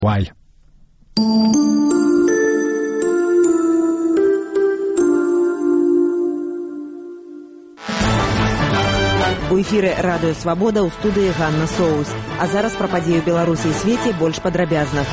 Why? У эфіры радыё «Свабода», ў студыі Ганна Соус. А зараз пра падзеі ў Беларусі і свеце больш падрабязна.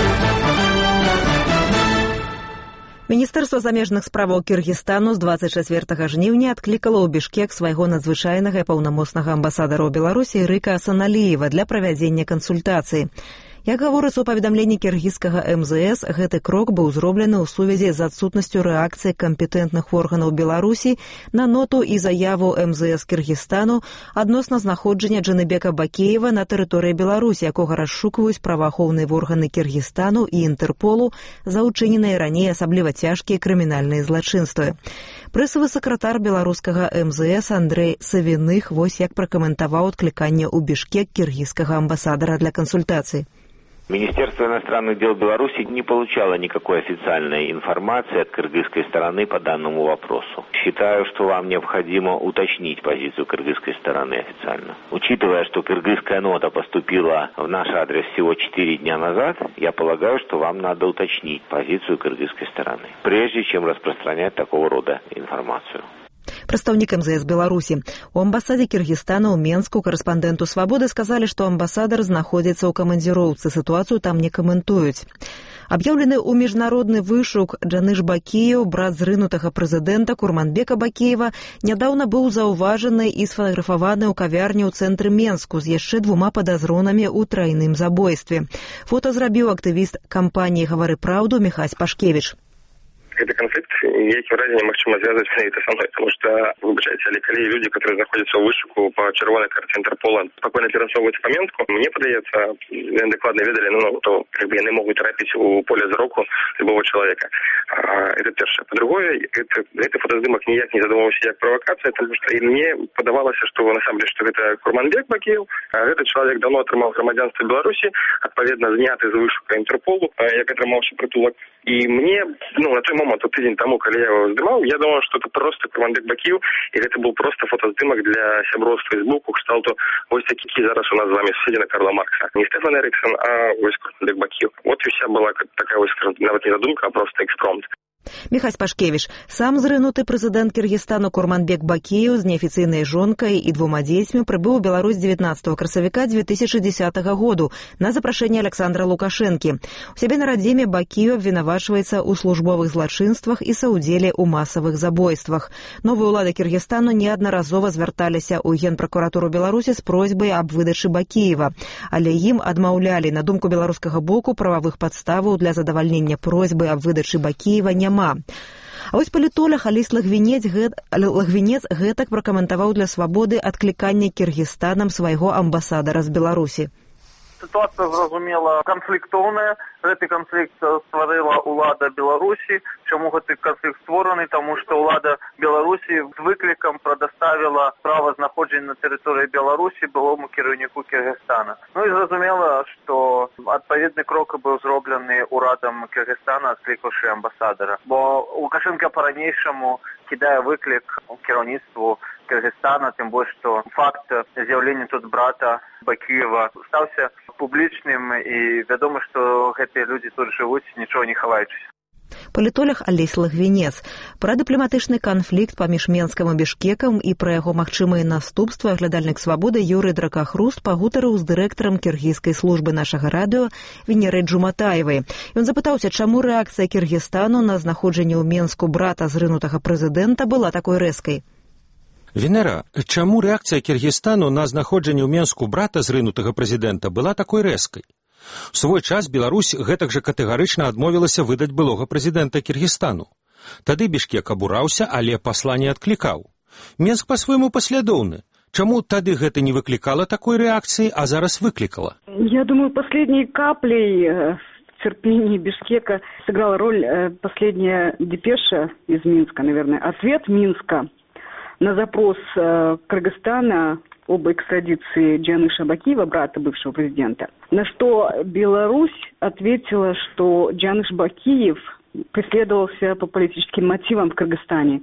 Міністэрства замежных справаў Кіргізстану з 24 жніўня адклікала ў Бішкек свайго надзвычайнага і паўнамоцнага амбасадара ў Беларусі Рыка Асаналіева для правядзення кансультацыі. Як гаворыцца ў паведамленні кіргізскага МЗС, гэты крок быў зроблены ў сувязі з адсутнасцю рэакцыі кампетэнтных органаў Беларусі на ноту і заяву МЗС Кіргізстану адносна знаходжання Джаныбека Бакеева на тэрыторыі Беларусі, якога расшукваюць праваахоўныя органы Кіргізстану і Інтэрполу за ўчыненыя раней асабліва цяжкія крымінальныя злачынствы. Прэсавы сакратар беларускага МЗС Андрэй Савіных вось як пракаментаваў адкліканне ў Бішкек кіргізскага амбасадара для кансультацыі. Министерство иностранных дел Беларуси не получало никакой официальной информации от кыргызской стороны по данному вопросу. Считаю, что вам необходимо уточнить позицию кыргызской стороны официально. Учитывая, что кыргызская нота поступила в наш адрес всего 4 дня назад, я полагаю, что вам надо уточнить позицию кыргызской стороны, прежде чем распространять такого рода информацию. Прадстаўнік МЗС Беларусі. У амбасадзе Кіргізстана ў Менску корэспандэнту «Свабоды» сказалі, што амбасадар знаходзіцца ў камандзіроўцы, сітуацыю там не каментуюць. Аб'яўлены ў міжнародны вышук Джаныш Бакеев, брат зрынутага прэзідэнта Курманбека Бакеева, нядаўна быў заўважаны і сфатаграфаваны ў кавярні ў цэнтры Менску з яшчэ 2 падазронамі ў трайным забойстве. Фота зрабіў актывіст кампаніі «Гавары праўду» Міхась Пашкевіч. Гэты канфлікт ніякім разе немагчыма звязаць менавіта са мной, тому што, выбачайце, але калі людзі, которые знаходзяцца ў вышуку па чырвонай карце Інтэрпола, спакойна перасоўваюць памятку, мне падаецца, яны дакладна ведалі, то яны могуць трапіць у поле зроку любого чалавека. Это першае. Па-другое, гэты фотаздымак ніяк не задумаўся як правакацыя, тому што і мне падавалася, што насамрэч, што гэта Курманбек Бакеев, а гэты чалавек давно атрымаў грамадзянства Беларусі, адпаведна зняты з вышука Інтэрполу, як атрымаўся прытулак. І мне, на той момент, тыдзень таму, калі я его здымаў, я думал, што это просто Курманбек Бакеев, і гэта быў просто фотаздымак для сяброўства з боку, кшталту вось такі зараз у нас з вами суседзіна Карла Маркса. Не Стефан Эриксон, а вось Курманбек Бакеев. Вот і вся была такая вось, скажем, нават не задумка, а просто экспромт. Міхась Пашкевіч. Сам зрынуты прэзідэнт Кіргізстану Курманбек Бакеев з неафіцыйнай жонкай і 2 дзецьмі прыбыў у Беларусь 19 красавіка 2010 году на запрашэнне Александра Лукашэнкі. У сябе на радзіме Бакеев абвінавачваецца ў службовых злачынствах і саўдзеле ў масавых забойствах. Новыя ўлады Кіргізстану неаднаразова звярталіся ў Генпракуратуру Беларусі з просьбай аб выдачы Бакеева, але ім адмаўлялі. На думку беларускага боку, прававых падставаў для задавальнення просьбы аб выдачы Бакеева няма. А вось палітолог Алесь Лагвінец гэтак пракаментаваў для «Свабоды» адкліканне Кіргізстанам свайго амбасадара з Беларусі. Ситуация, зразумела, конфликтовная. Гэты конфликт стварыла улада Беларусі. Чаму гэты конфликт створаны? Тому что улада Беларусі з выклікам прадаставіла права знаходжання на тэрыторыі Беларусі былому кіраўніку Кіргізстана. І зразумела, што адпаведны крок быў зроблены урадам Кіргізстана, адклікаўшы амбасадара. Бо Лукашенко па-ранейшаму кідае выклік кіраўніцтву Кыргызстана, тем больше, что факт з'явлення тут брата Бакеева стаўся публічным, і вядома, што гэтыя людзі тут жывуць, нічого не хаваючыся. Палітолог Алесь Лагвінец. Пра дыпламатычны канфлікт паміж Менскам і Бішкекам і пра яго магчымыя наступствы аглядальнік «Свабоды» Юрый Дракахруст пагутарыў з дырэктарам кіргізскай службы нашага радыё Венерай Джуматаевай. Ён запытаўся, чаму рэакцыя Кіргізстану на знаходжанне ў Менску брата зрынутага прэзідэнта была такой рэзкай. Венера, чаму рэакцыя Кіргізстану на знаходжанне ў Менску брата зрынутага прэзідэнта была такой рэзкай? У свой час Беларусь гэтак жа катэгарычна адмовілася выдаць былога прэзідэнта Кіргізстану. Тады Бішкек абураўся, але пасла не адклікаў. Менск па-свойму паслядоўны. Чаму тады гэта не выклікала такой рэакцыі, а зараз выклікала? Я думаю, последней каплей в терпении Бишкека сыграла роль последняя депеша из Минска, наверное. Ответ Минска на запрос Кыргызстана об экстрадиции Джаныша Бакеева, брата бывшего президента, на что Беларусь ответила, что Джаныш Бакеев преследовался по политическим мотивам в Кыргызстане,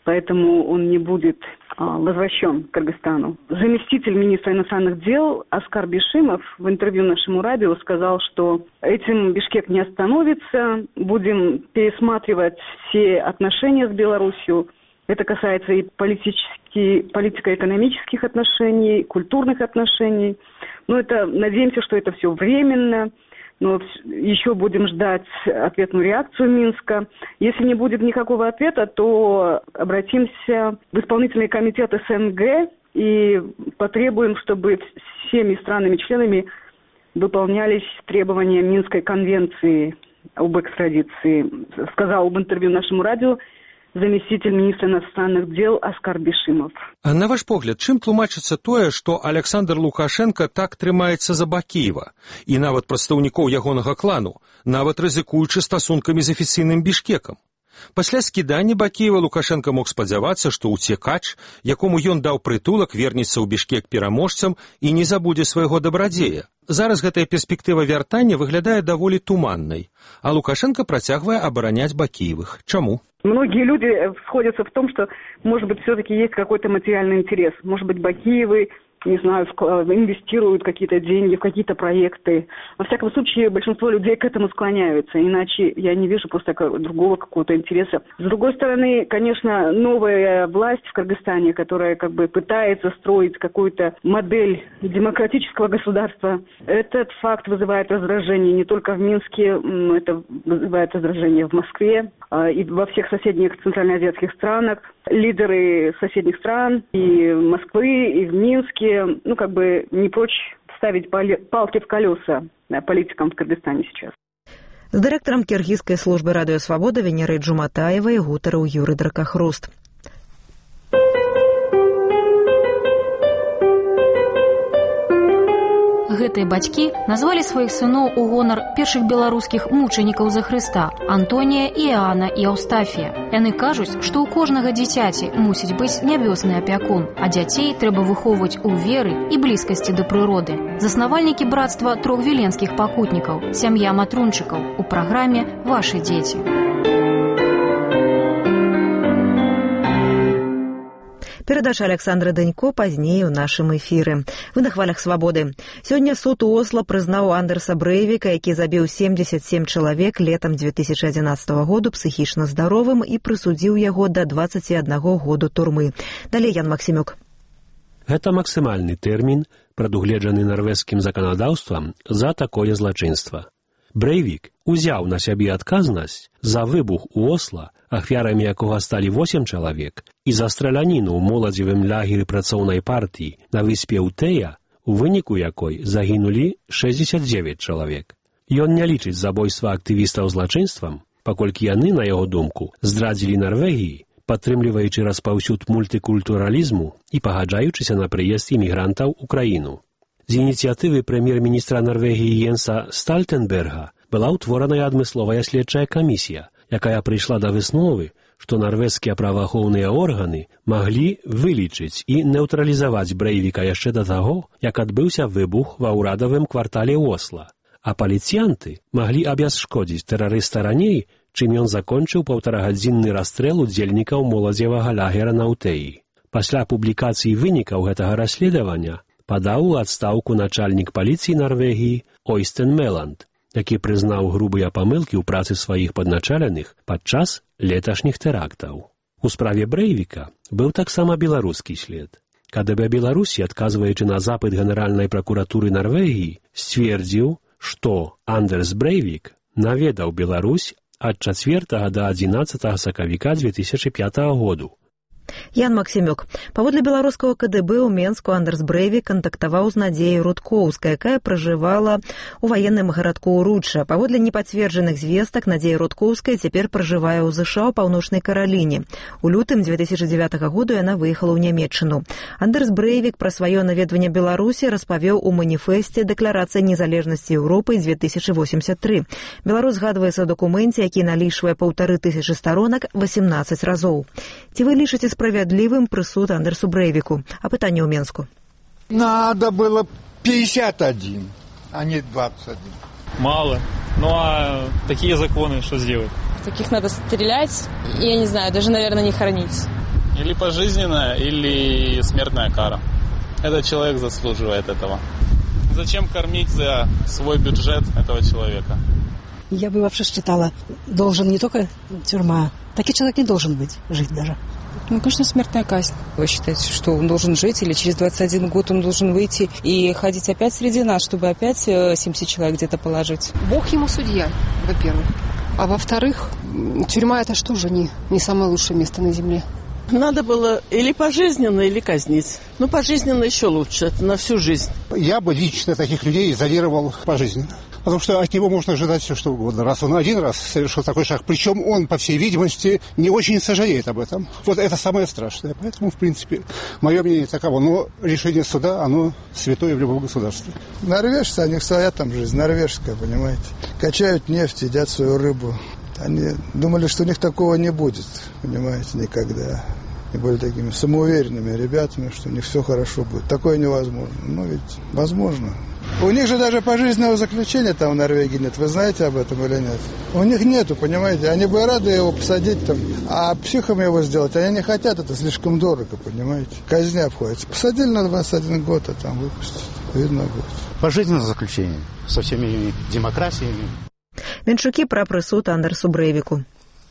поэтому он не будет возвращен к Кыргызстану. Заместитель министра иностранных дел Аскар Бишимов в интервью нашему радио сказал, что этим Бишкек не остановится, будем пересматривать все отношения с Беларусью. Это касается и политико-экономических отношений, культурных отношений. Но это, надеемся, что это все временно. Но еще будем ждать ответную реакцию Минска. Если не будет никакого ответа, то обратимся в исполнительный комитет СНГ и потребуем, чтобы всеми странами-членами выполнялись требования Минской конвенции об экстрадиции. Сказал в интервью нашему радио заместитель министра иностранных дел Аскар Бишимов. А на ваш погляд, чым тлумачыцца тое, што Александр Лукашенко так трымаецца за Бакіева і нават прадстаўнікоў ягонага клану, нават рызыкуючы стасункамі з афіцыйным Бішкекам? Пасля скідання Бакіева Лукашенко мог спадзявацца, што ўцекач, якому ён даў прытулак, вернецца ў Бішкек пераможцам і не забудзе свайго дабрадзея. Зараз гэтая перспектыва вяртання выглядае даволі туманнай, а Лукашенко працягвае абараняць Бакіевых. Чаму? Многие люди сходятся в том, что, может быть, все-таки есть какой-то материальный интерес. Может быть, Бакиевы, не знаю, инвестируют какие-то деньги в какие-то проекты. Во всяком случае, большинство людей к этому склоняются. Иначе я не вижу просто другого какого-то интереса. С другой стороны, конечно, новая власть в Кыргызстане, которая как бы пытается строить какую-то модель демократического государства, этот факт вызывает раздражение не только в Минске, это вызывает раздражение в Москве и во всех соседних центральноазиатских странах. Лидеры соседних стран и Москвы, и в Минске, не прочь ставить палки в колеса политикам в Кыргызстане сейчас. З дырэктарам кіргізскай службы радыё Свабода Венерай Джуматаевай гутарыў Юрый Дракахруст. Гэтыя бацькі назвалі сваіх сыноў у гонар першых беларускіх мучанікаў за Хрыста – Антонія, Іаана і Аўстафія. Яны кажуць, што ў кожнага дзіцяці мусіць быць нябёсны апякун, а дзяцей трэба выхоўваць у веры і блізкасці да прыроды. Заснавальнікі брацтва трох віленскіх пакутнікаў, сям'я матрунчыкаў у праграме «Вашы дзеці». Перадача Александра Данько пазней у нашым эфіры. Вы на хвалях свабоды. Сёння суд у Осла прызнаў Андерса Брэйвіка, які забіў 77 чалавек летам 2011 году псіхічна здаровым і прысудзіў яго да 21 году турмы. Далей Ян Максімюк. Гэта максімальны тэрмін, прадугледжаны нарвежскім заканадаўствам за такое злачынства. Брэйвік узяў на сябе адказнасць за выбух у Осла, ахвярамі якога сталі 8 чалавек, і за страляніну ў моладзевым лагеры працоўнай партыі на выспе Утэя, у выніку якой загінулі 69 чалавек. Ён не лічыць забойства актывістаў злачынствам, паколькі яны, на яго думку, здрадзілі Нарвегіі, падтрымліваючы распаўсюд мультыкультуралізму і пагаджаючыся на прыезд імігрантаў у краіну. З ініцыятывы прэм'ер-міністра Нарвегіі Йенса Стальтенберга была ўтвораная адмысловая следчая камісія, якая прыйшла да высновы, што нарвежскія праваахоўныя органы маглі вылічыць і нейтралізаваць Брэйвіка яшчэ да таго, як адбыўся выбух ва ўрадавым квартале Осла, а паліцыянты маглі абясшкодзіць тэрарыста раней, чым ён закончыў паўтарагадзінны расстрэл удзельнікаў моладзевага лагера на Утэі. Пасля публікацыі вынікаў гэтага расследавання падаў у адстаўку начальнік паліцыі Нарвегіі Ойстен Меланд, які прызнаў грубыя памылкі ў працы сваіх падначаленых падчас леташніх тэрактаў. У справе Брэйвіка быў таксама беларускі след. КДБ Беларусі, адказваючы на запыт Генеральнай пракуратуры Нарвегіі, сцвердзіў, што Андерс Брэйвік наведаў Беларусь ад 4 да 11 сакавіка 2005 году. Ян Максімюк. Паводле беларускага КДБ ў Менску Андерс Брэйвік кантактаваў з Надзеяй Рудкоўскай, якая пражывала ў ваенным гарадку Рудша. Паводле непацверджаных звестак, Надзея Рудкоўская цяпер пражывае ў ЗША ў Паўночнай Караліне. У лютым 2009 году яна выехала ў Нямецчыну. Андерс Брэйвік пра сваё наведванне Беларусі распавёў у маніфесце Дэкларацыі незалежнасці Еўропы 2083. Беларус згадваецца ў дакуменце, які налічвае 1500 сторонак 18 разоў. Ці вы лічыце справедливым прысуд Андерсу Брэйвіку? А пытанне ў Менску. Надо было 51, а не 21. Мало. Ну а такие законы что сделать? Таких надо стрелять, я не знаю, даже, наверное, не хоронить. Или пожизненная, или смертная кара. Этот человек заслуживает этого. Зачем кормить за свой бюджет этого человека? Я бы вообще считала, должен не только тюрьма. Такой человек не должен жить даже. Ну, конечно, смертная казнь. Вы считаете, что он должен жить, или через 21 год он должен выйти и ходить опять среди нас, чтобы опять 70 человек где-то положить? Бог ему судья, во-первых. А во-вторых, тюрьма – это что же не самое лучшее место на земле? Надо было или пожизненно, или казнить. Ну, пожизненно еще лучше, это на всю жизнь. Я бы лично таких людей изолировал пожизненно. Потому что от него можно ожидать все, что угодно. Раз он один раз совершил такой шаг, причем он, по всей видимости, не очень сожалеет об этом. Вот это самое страшное. Поэтому, в принципе, мое мнение таково. Но решение суда, оно святое в любом государстве. Норвежцы, у них своя там жизнь, норвежская, понимаете. Качают нефть, едят свою рыбу. Они думали, что у них такого не будет, понимаете, никогда. И были такими самоуверенными ребятами, что у них все хорошо будет. Такое невозможно. Ну, ведь возможно. У них же даже пожизненного заключения там в Норвегии нет. Вы знаете об этом или нет? У них нету, понимаете. Они бы рады его посадить там, а психом его сделать они не хотят. Это слишком дорого, понимаете. Казня обходится. Посадили на 21 год, а там выпустят. Видно будет. Пожизненное заключение со всеми демократиями. Менчукі пра прысуд Андерсу Брэйвіку.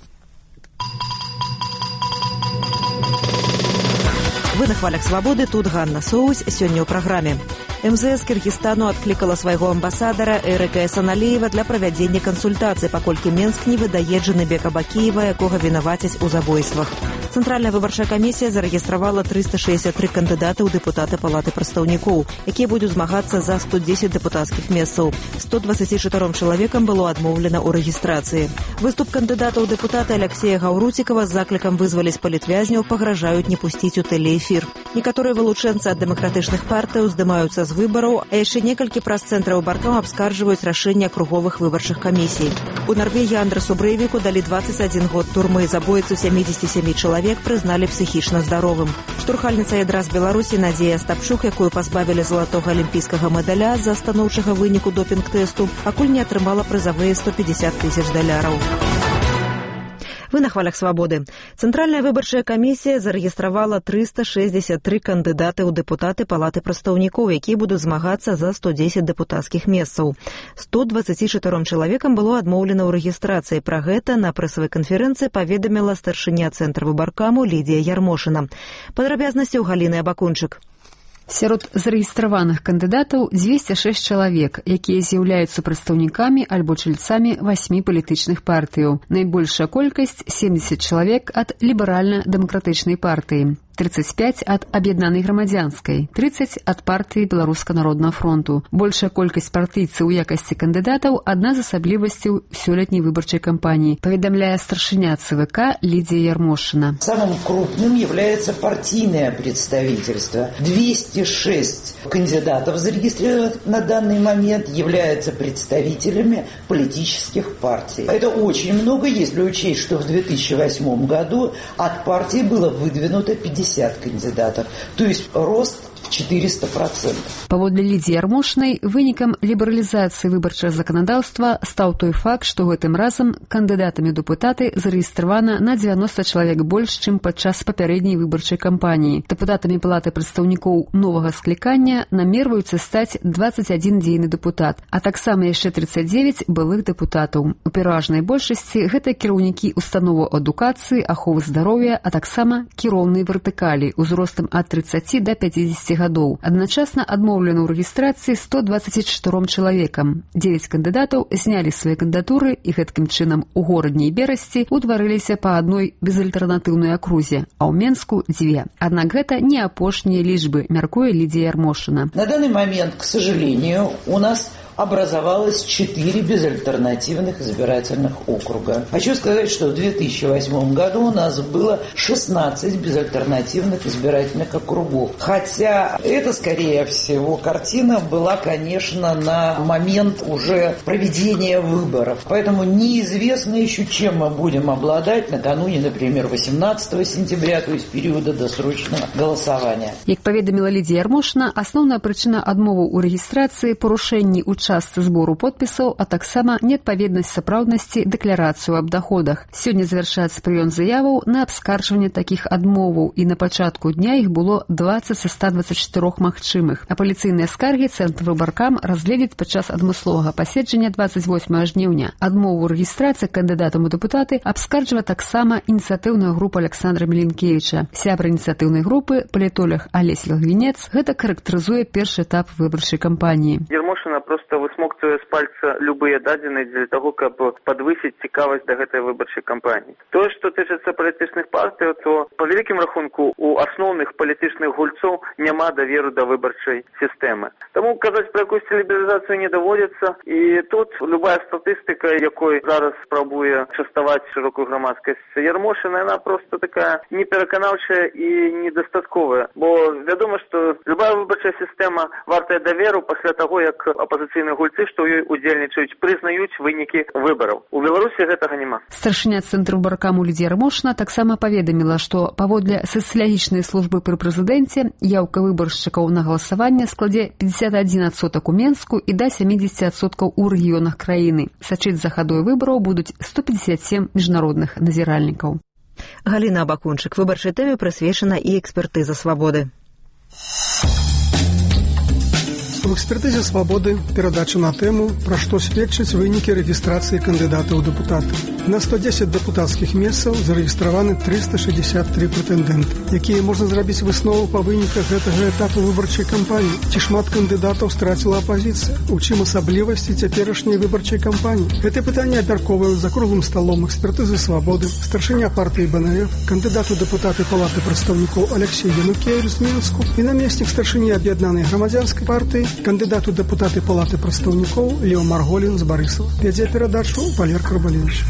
Вы на хвалях свабоды, тут Ганна Соусь, сёння ў праграме. МЗС Кыргызстану адклікала свайго амбасадара Эрыка Эсаналеева для правядзення кансультацый, паколькі Менск не выдае Джаныбека Бакіева, якога вінавацяць у забойствах. Цэнтральная выбарчая камісія зарэгістравала 363 кандыдаты ў дэпутаты Палаты прадстаўнікоў, якія будуць змагацца за 110 дэпутацкіх месцаў. 124 чалавекам было адмоўлена ў рэгістрацыі. Выступ кандыдата ў дэпутаты Алексея Гаўруцікава з заклікам вызваліць палітвязняў пагражаюць не пусціць у тэлеэфір. Некаторыя вылучэнцы ад дэмакратычных партыяў здымаюцца з выбараў, а яшчэ некалькі праз-цэнтраў баркам абскарджваюць рашэнне акруговых выбарчых камісій. У Норвегіі Андерсу Брэйвіку далі 21 год турмы, забойцу 77 чалавек прызналі псіхічна здаровым. Штурхальніца ядра з Беларусі Надзея Астапчук, якую пазбавілі залатога алімпійскага медаля з-за станоўчага выніку допінг-тэсту, пакуль не атрымала прызавыя $150 000. Вы на хвалях свабоды. Цэнтральная выбарчая камісія зарэгістравала 363 кандыдаты ў дэпутаты Палаты прадстаўнікоў, якія будуць змагацца за 110 дэпутацкіх месцаў. 124 чалавекам было адмоўлена ў рэгістрацыі. Пра гэта на прэсавай канферэнцыі паведаміла старшыня цэнтра выбаркаму Лідія Ярмошына. Падрабязнасці ў Галіны Абакунчык. Сярод зарэгістраваных кандыдатаў 206 чалавек, якія з'яўляюцца прадстаўнікамі альбо чальцамі 8 палітычных партыяў. Найбольшая колькасць 70 чалавек ад ліберальна-дэмакратычнай партыі. 35 ад аб'яднанай грамадзянскай, 30 ад партыі Беларуска-народнага фронту. Большая колькасць партыйцаў у якасці кандыдатаў – адна з асаблівасцяў сёлетняй выбарчай кампаніі, паведамляе старшыня ЦВК Лидия Ярмошина. Самым крупным является партийное представительство. 206 кандидатов, зарегистрированных на данный момент, являются представителями политических партий. Это очень много, если учесть, что в 2008 году от партии было выдвинуто 50 кандидатов, то есть рост в 400%. Паводле Лідзіі Ярмошнай, вынікам лібералізацыі выбарчага заканадаўства стаў той факт, што гэтым разам кандыдатамі ў дэпутаты зарэгістравана на 90 чалавек больш, чым падчас папярэдняй выбарчай кампаніі. Дэпутатамі Палаты прадстаўнікоў новага склікання намерваюцца стаць 21 дзейны дэпутат, а таксама яшчэ 39 былых дэпутатаў. У пераважнай большасці гэта кіраўнікі установаў адукацыі, аховы здароўя, а таксама кіроўнай вертыкалі узростам ад 30 да 50 гадоў. Адначасна адмоўлена ў рэгістрацыі 124 чалавекам. 9 кандыдатаў знялі свае кандыдатуры і гэткім чынам у горадні і Берасці ўтварыліся па адной безальтэрнатыўнай акрузе, а ў Менску 2. Аднак гэта не апошнія лічбы, мяркуе Лідзія Ярмошына. На данный момент, к сожалению, у нас образовалось 4 безальтернативных избирательных округа. Хочу сказать, что в 2008 году у нас было 16 безальтернативных избирательных округов. Хотя это, скорее всего, картина была, конечно, на момент уже проведения выборов. Поэтому неизвестно еще, чем мы будем обладать накануне, например, 18 сентября, то есть периода досрочного голосования. Як паведаміла Лідзія Ярмошна, асноўная прычына адмовы ў рэгістрацыі – парушэнні ў частцы збору подпісаў, а таксама неадпаведнасць сапраўднасці дэкларацыю аб даходах. Сёння завяршаецца прыём заяваў на абскарджванне такіх адмоваў, і на пачатку дня іх было 20 са 124 магчымых. Апеляцыйныя скаргі Цэнтр выбаркам разгледзіць падчас адмысловага паседжання 28 жніўня. Адмову рэгістрацыі кандыдатам у дэпутаты абскарджвае таксама ініцыятыўная група Александра Меленкевіча. Сябра ініцыятыўнай групы, палітолог Алесь Логвінец, гэта характарызуе першы этап выбарчай кампаніі. Ярмошына просто высмоктвае з пальца любыя дадзеныя для того, каб падвысіць цікавасць да гэтай выбарчай кампаніі. Тое, што тычыцца палітычных партый, то па вялікім рахунку у асноўных палітычных гульцоў няма даверу да выбарчай сістэмы. Таму казаць пра якусь лібералізацыю не даводзіцца, і тут любая статыстыка, якой зараз спрабуе частаваць шырокую грамадскасць Ярмошына, яна просто такая непераканаўчая і недастатковая. Бо вядома, што любая выбарчая сістэма вартая даверу пасля таго, як апазіцыйныя гульцы, што ў ёй удзельнічаюць, прызнаюць вынікі выбараў. У Беларусі гэтага няма. Старшыня Цэнтру выбаркаму Лідія Ярмошына таксама паведаміла, што паводле сацыялагічнай службы пры прэзідэнце яўка выбаршчыкаў на галасаванне складзе 51% у Менску і да 70% у рэгіёнах краіны. Сачыць за хадой выбараў будуць 157 міжнародных назіральнікаў. Галіна Абакунчык. Выбарчай тэме прысвечана і экспертыза «Свабоды». У экспертызе «Свабоды» перадача на тэму, пра што сведчаць вынікі рэгістрацыі кандыдатаў у дэпутаты. На 110 дэпутацкіх месцаў зарэгістраваны 363 прэтэндэнты, якія можна зрабіць выснову па выніках гэтага этапу выбарчай кампаніі. Ці шмат кандыдатаў страціла апазіцыя? У чым асаблівасці цяперашняй выбарчай кампаніі? Гэтае пытанне абмяркоўваюць за круглым сталом экспертызы «Свабоды» старшыня партыі БНФ, кандыдат у дэпутаты Палаты прадстаўнікоў Алексей Янукевіч з Мінску і намеснік старшыні аб'яднанай грамадзянскай партыі, кандыдат у дэпутаты Палаты прадстаўнікоў Лео Марголін з Барысава. Вядзе перадачу Валер Карбалевіч.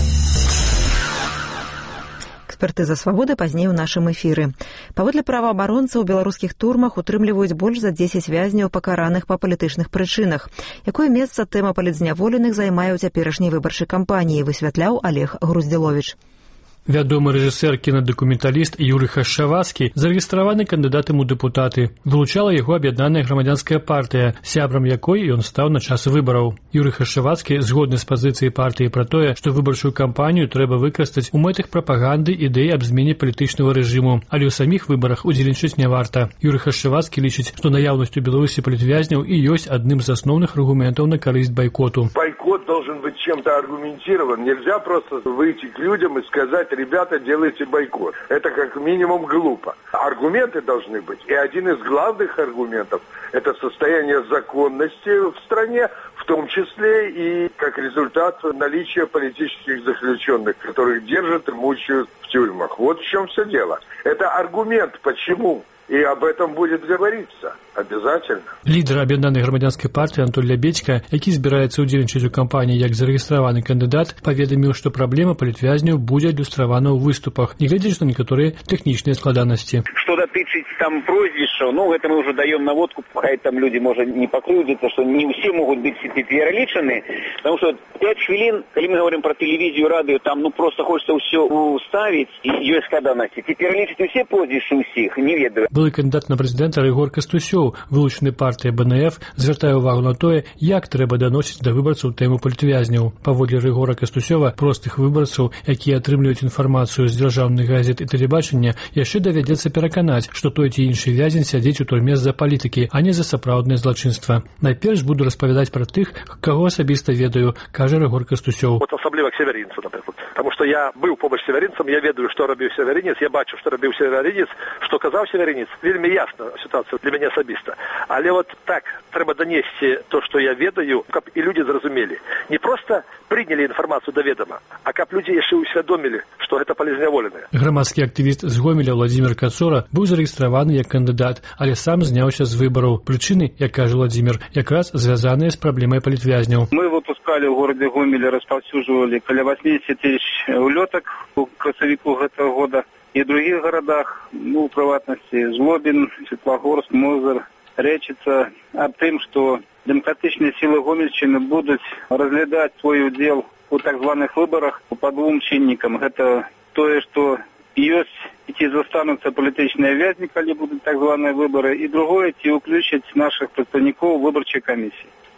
Экспертыза «Свабоды» пазней у нашым эфіры. Паводле праваабаронцаў у беларускіх турмах утрымліваюць больш за 10 вязняў пакараных па палітычных прычынах. Якое месца тэма палітзняволеных займае ў цяперашняй выбарчай кампаніі, высвятляў Олег Груздзіловіч. Вядомы рэжысэр, кінадакументаліст Юрый Хашчавацкі зарэгістраваны кандыдатам у дэпутаты. Вылучала яго аб'яднаная грамадзянская партыя, сябрам якой ён стаў на час выбараў. Юрый Хашчавацкі згодны з пазіцыяй партыі пра тое, што выбарчую кампанію трэба выкарыстаць у мэтах прапаганды ідэі аб змене палітычнага рэжыму, але ў саміх выбарах удзельнічаць не варта. Юрый Хашчавацкі лічыць, што наяўнасць у Беларусі палітвязняў і ёсць адным з асноўных аргументаў на карысць байкоту. Бойкот должен быть чем-то аргументирован. Нельзя просто выйти к людям и сказать: ребята, делайте бойкот. Это как минимум глупо. Аргументы должны быть. И один из главных аргументов – это состояние законности в стране, в том числе и как результат наличия политических заключенных, которых держат и мучают в тюрьмах. Вот в чем все дело. Это аргумент, почему. И об этом будет говориться. Обязательно. Лідар аб'яднанай грамадзянскай партыі Антон Лябедзька, які збіраецца ўдзельнічаць у кампаніі як зарэгістраваны кандыдат, паведаміў, што праблема палітвязняў будзе адлюстравана ў выступах, нягледзячы на некаторыя тэхнічныя складанасці. Что датычыць там прозвішчаў, гэта мы уже даем наводку, хай там люди, можа, не пакрыўдзяцца, што не ўсе могуць быць пералічаны, потому что 5 хвілін, калі мы говорим про тэлевізію, радыё, там просто хочется ўсё уставіць, і ёсць складанасці. Ці пералічыць усе прозвішчы ўсіх, не ведаю. Былы кандыдат на прэзідэнта Рыгор Кастусёў, вылучаны партыя БНФ, звяртае ўвагу на тое, як трэба даносіць да выбарцаў тэму палітвязняў. Паводле Рыгора Кастусёва, простых выбарцаў, якія атрымліваюць інфармацыю з дзяржаўных газет і тэлебачання, яшчэ давядзецца пераканаць, што той ці іншы вязень сядзіць у турме з-за палітыкі, а не за сапраўднае злачынства. Найперш буду распавядаць пра тых, каго асабіста ведаю, кажа Рыгор Кастусёў. Асабліва к северинцу, напрыклад. Таму што я быў побач з северинцам, я ведаю, што рабіў северинец, я бачу, што рабіў северинец, што казаў северинец. Вельмі ясна ситуація для мяне асабіста. Але вот так трэба данесці то, што я ведаю, каб і людзі зразумелі. Не проста прынялі інфармацыю да ведама, а каб людзі яшчэ ўсвядомілі, што гэта палізняволеныя. Грамадскі актывіст з Гомеля Владзімир Кацора быў зарэгістраваны як кандыдат, але сам зняўся з выбараў. Прычыны, як кажа Владзімир, якраз звязаныя з праблемай палітвязняў. Мы выпускалі ў горадзе Гомеле, распаўсюджвалі каля 80 тысяч улётак у красавіку гэтага года. И в других городах, в приватности, Злобин, Светлогорск, Мозыр, Речица, об том, что демократичные силы Гомельщины будут разглядать свой удел у так званых выборах по двум чинникам. Это то, что есть ці застануцца палітычныя вязні, калі будуць так званыя выборы, і другое, ці ўключаць наших прадстаўнікоў выбарчай камісіі.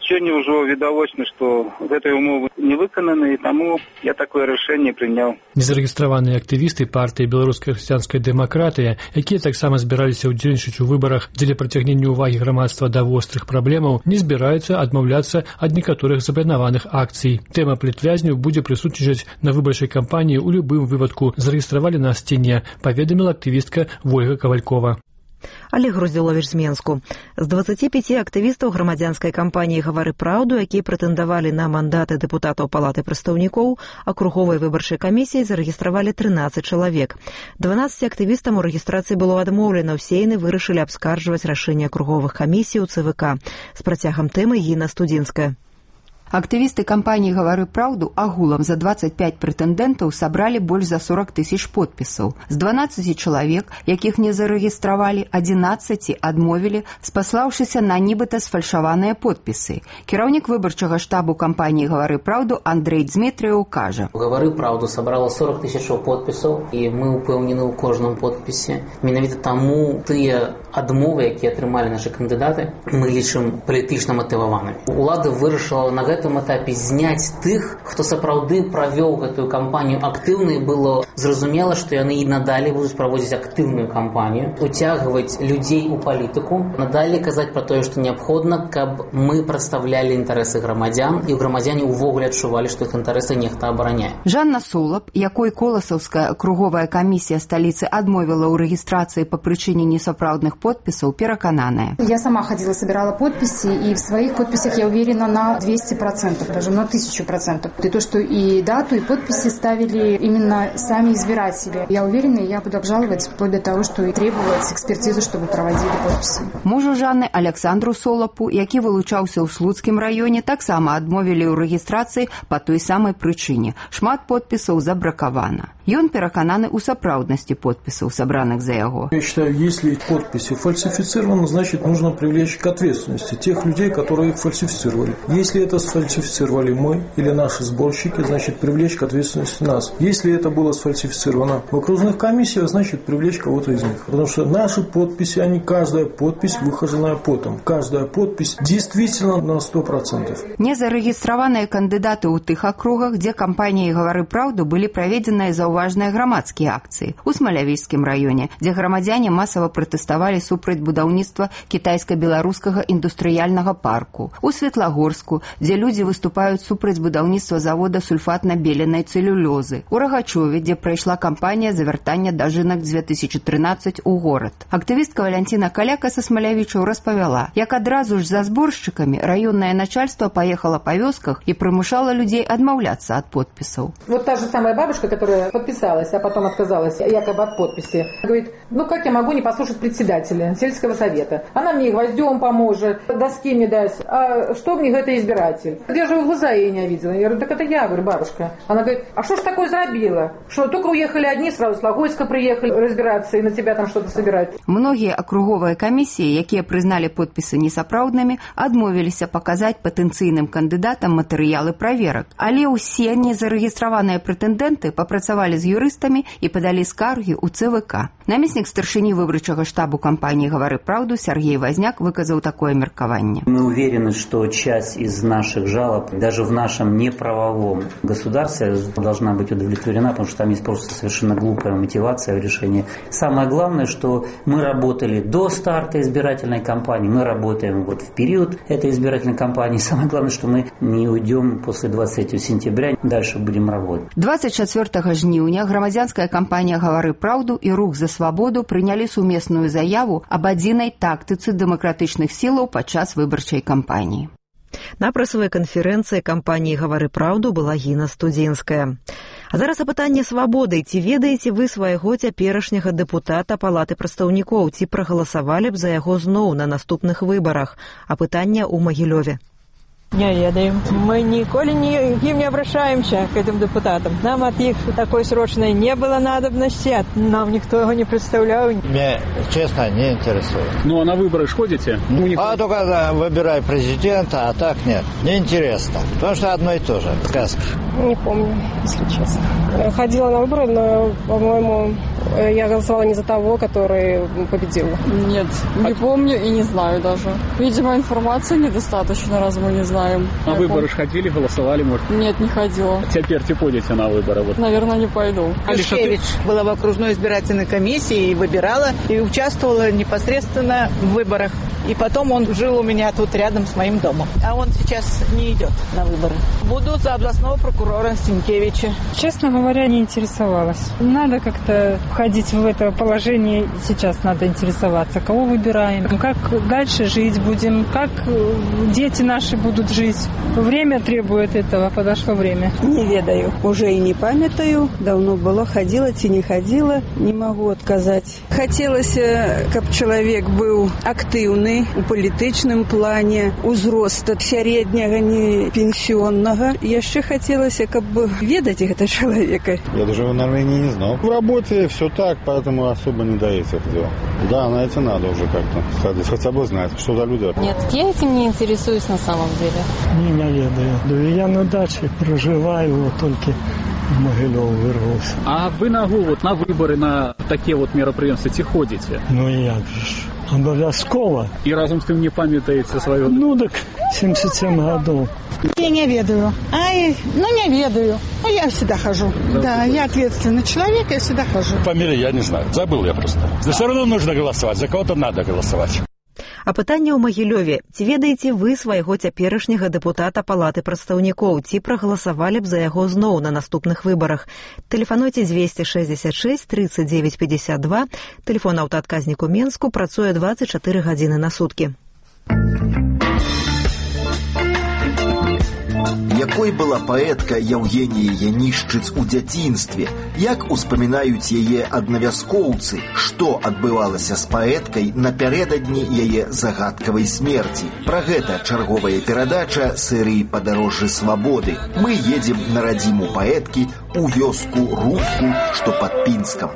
Сёння ўжо відавочна, што гэтыя умовы не выкананы, і таму я такое рашэнне прыняў. Незарэгістраваныя актывісты партыі беларуская хрысціянская дэмакратыя, якія таксама збіраліся ўдзельнічаць у выбарах дзеля прыцягнення ўвагі грамадства да вострых праблемаў, не збіраюцца адмаўляцца ад некаторых запланаваных акцый. Тэма палітвязняў будзе прысутнічаць на выбарчай кампаніі ў любым выпадку, зарэгістравалі на сцяне, паведаміла актывістка Вольга Кавалькова. Олег Груздзіловіч з Менску. З 25 актывістаў грамадзянскай кампаніі «Гавары праўду», якія прэтэндавалі на мандаты дэпутатаў Палаты прадстаўнікоў, акруговай выбарчай камісіі зарэгістравалі 13 чалавек. 12 актывістам у рэгістрацыі было адмоўлена, усе яны вырашылі абскарджваць рашэнне акруговых камісій у ЦВК. З працягам тэмы Гіна Студзінская. Актывісты кампаніі «Гавары праўду» агулам за 25 прэтэндэнтаў сабралі больш за 40 тысяч подпісаў. З 12 чалавек, якіх не зарэгістравалі, 11 адмовілі, спаслаўшыся на нібыта сфальшаваныя подпісы. Кіраўнік выбарчага штабу кампаніі «Гавары праўду» Андрей Дзмітрыеў кажа. «Гавары праўду» сабрала 40 тысячаў подпісаў, і мы ўпэўнены ў кожным подпісе. Менавіта таму тыя адмовы, якія атрымалі нашы кандыдаты, мы лічым палітычна матываванымі. Улада вырашыла на гэтым этапе зняць тых, хто сапраўды правёў гэтую кампанію актыўна, і было зразумела, што яны і надалей будуць праводзіць актыўную кампанію, уцягваць людзей у палітыку, надалей казаць пра тое, што неабходна, каб мы прадстаўлялі інтарэсы грамадзян, і грамадзяне ўвогуле адчувалі, што іх інтарэсы нехта абараняе. Жанна Солап, якой Коласаўская акруговая камісія сталіцы адмовіла ў рэгістрацыі па прычыне несапраўдных подпісаў, перакананая. Я сама ходила, собирала подписи, и в своих подписях я уверена на 200%, даже на 1000%. И то, что и дату, и подписи ставили именно сами избиратели. Я уверена, я буду обжаловать вплоть до того, что и требовать экспертизу, чтобы проводили подписи. Мужу Жанны Александру Солапу, які вылучаўся ў Слуцкім раёне, таксама адмовілі ў рэгістрацыі па той самай прычыне. Шмат подпісаў забракавана. Ён перакананы ў сапраўднасці подпісаў, сабраных за яго. Я считаю, если подписи фальсифицированы, значит, нужно привлечь к ответственности тех людей, которые их фальсифицировали. Если это сфальсифицировали мы или наши сборщики, значит, привлечь к ответственности нас. Если это было сфальсифицировано в окружных комиссиях, значит, привлечь кого-то из них. Потому что наши подписи, они каждая подпись выхоженная потом. Каждая подпись действительно на 100%. Незарэгістраваныя кандыдаты ў тых акругах, дзе кампаніі «Гавары праўду» былі праведзеныя заўважныя грамадскія акцыі. У Смалявіжскім раёне, дзе грамадзяне масава пратэставалі супраць будаўніцтва кітайска-беларускага індустрыяльнага парку. У Светлагорску, дзе людзі выступаюць супраць будаўніцтва завода сульфатна-беленай цэлюлёзы. У Рагачове, дзе прайшла кампанія завяртання дажынак 2013 у горад. Актывістка Валянціна Каляка са Смалявічаў распавяла, як адразу ж за зборшчыкамі раённае начальство поехало па вёсках і прымушала людзей адмаўляцца ад подпісаў. Вот та же самая бабушка, которая подписалась, а потом отказалась якобы от подписи, говорит, ну как я могу не послушать председателя сельского совета? Она мне гвоздем поможет, доски мне даст. А что мне это избиратель? Я же в глаза ей не видела. Я говорю, так это я, говорю, бабушка. Она говорит, а что ж такое зробила? Что только уехали одни, сразу с Логойска приехали разбираться и на тебя там что-то собирать. Многія акруговыя камісіі, якія прызналі подпісы несапраўднымі, адмовіліся паказаць патэнцыйным кандыдатам матэрыялы праверак. Але ўсе незарэгістраваныя прэтэндэнты папрацавалі з юрыстамі і падалі скаргі ў ЦВК. Намеснік старшыні выбарчага штабу кампаніі «Гавары праўду» Сергей Возняк выказаў такое меркаванне. Мы уверены, что часть из наших жалоб, даже в нашем неправовом государстве, должна быть удовлетворена, потому что там есть просто совершенно глупая мотивация в решении. Самое главное, что мы работали до старта избирательной кампании, мы работаем вот в период этой избирательной кампании. Самое главное, что мы не уйдем после 23 сентября, дальше будем работать. 24 жніўня грамадзянская кампанія «Гавары праўду» і «Рух за свабоду» прынялі сумесную заяву аб адзінай тактыцы дэмакратычных сілаў падчас выбарчай кампаніі. На прэсавай канферэнцыі кампаніі «Гавары праўду» была Гіна Студзінская. А зараз апытанне свабоды. Ці ведаеце вы свайго цяперашняга дэпутата Палаты прадстаўнікоў? Ці прагаласавалі б за яго зноў на наступных выбарах? Апытанне ў Магілёве. Не ведаем. Мы николи ни к ним не обращаемся, к этим депутатам. Нам от них такой срочной не было надобности, нам никто его не представлял. Меня, честно, не интересует. Ну, а на выборы ходите? Только да, выбирай президента, а так нет. Неинтересно. Потому что одно и то же. Сказки. Не помню, если честно. Ходила на выборы, но, по-моему, я голосовала не за того, который победил. Нет, не помню и не знаю даже. Видимо, информации недостаточно, раз мы не знаем. знаем. На выборы ж ходили, голосовали, может? Нет, не ходила. Теперь пойдете на выборы? Вот. Наверное, не пойду. Юшкевич была в окружной избирательной комиссии и выбирала, и участвовала непосредственно в выборах. И потом он жил у меня тут рядом с моим домом. А он сейчас не идет на выборы. Буду за областного прокурора Синкевича. Честно говоря, не интересовалась. Надо как-то входить в это положение. Сейчас надо интересоваться, кого выбираем, как дальше жить будем, как дети наши будут жить. Время требует этого, подошло время. Не ведаю, уже и не памятаю. Давно было, ходила, ці не ходила, не могу отказать. Хотелось, каб человек был активный у палітычным плане, узроста сярэдняга, не пенсионного. Яшчэ хотелось, каб ведать гэта человека. Я даже в Норвегии не знал. В работе все так, поэтому особо не дается это дело. Да, на это надо уже как-то хотя бы знать, что за люди. Нет, я этим не интересуюсь на самом деле. Не ведаю. Да я на даче проживаю, вот только в Могилёв вырвался. А вы на выборы, на такие вот мероприятия ходите? Ну як же. Обов'язково. И разом с тем не памятаете свое? Ну так 77 годов. Я не ведаю. Не ведаю. Но я всегда хожу. Да, я ответственный человек, я всегда хожу. Фамилию я не знаю. Забыл я просто. Но все равно нужно голосовать. За кого-то надо голосовать. А пытанне ў Магілёве. Ці ведаеце вы свайго цяперашняга дэпутата Палаты прадстаўнікоў, ці прагаласавалі б за яго зноў на наступных выбарах? Тэлефануйце 266 39 52. Тэлефон аўтаадказніку Менску працуе 24 гадзіны на суткі. Якой была паэтка Яўгенія Янішчыц у дзяцінстве? Як успамінаюць яе аднавяскоўцы? Што адбывалася з паэткай напярэдадні яе загадкавай смерці? Пра гэта чарговая перадача серыі «Падарожжы свабоды». Мы едзем на радзіму паэткі у вёску Рудку, што пад Пінскам.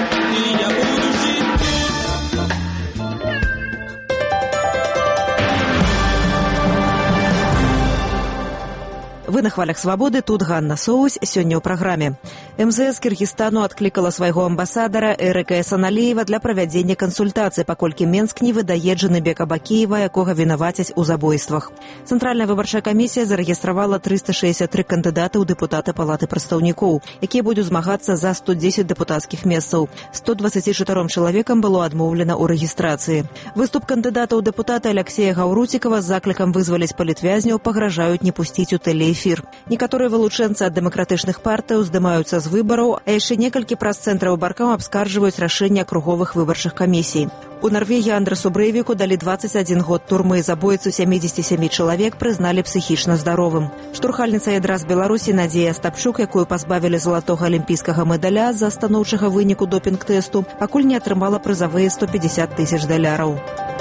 Вы на хвалях свабоды, тут Ганна Соусь, сёння ў праграме. МЗС Кыргызстану адклікала свайго амбасадара Эрыка Эсаналиева для правядзення кансультацый, паколькі Менск не выдае Джаныбека Бакеева, якога вінавацяць у забойствах. Цэнтральная выбарчая камісія зарэгістравала 363 кандыдаты ў дэпутаты Палаты прадстаўнікоў, якія будуць змагацца за 110 дэпутацкіх месцаў. 124 чалавекам было адмоўлена ў рэгістрацыі. Выступ кандыдата ў дэпутаты Алексея Гаўруцікава з заклікам вызваліць палітвязняў пагражаюць не пусціць у тэлеэфір. Некаторыя вылучэнцы ад дэмакратычных партыяў здымаюцца з выбараў, а яшчэ некалькі праз-цэнтраў баркам абскарджваюць рашэнне акруговых выбарчых камісій. У Норвегіі Андрасу Брэйвіку далі 21 год турмы, забойцу 77 чалавек прызналі псіхічна здаровым. Штурхальніца ядра з Беларусі Надзея Стапчук, якую пазбавілі залатога алімпійскага медаля з-за станоўчага выніку допінг-тэсту, пакуль не атрымала прызавыя $150 000.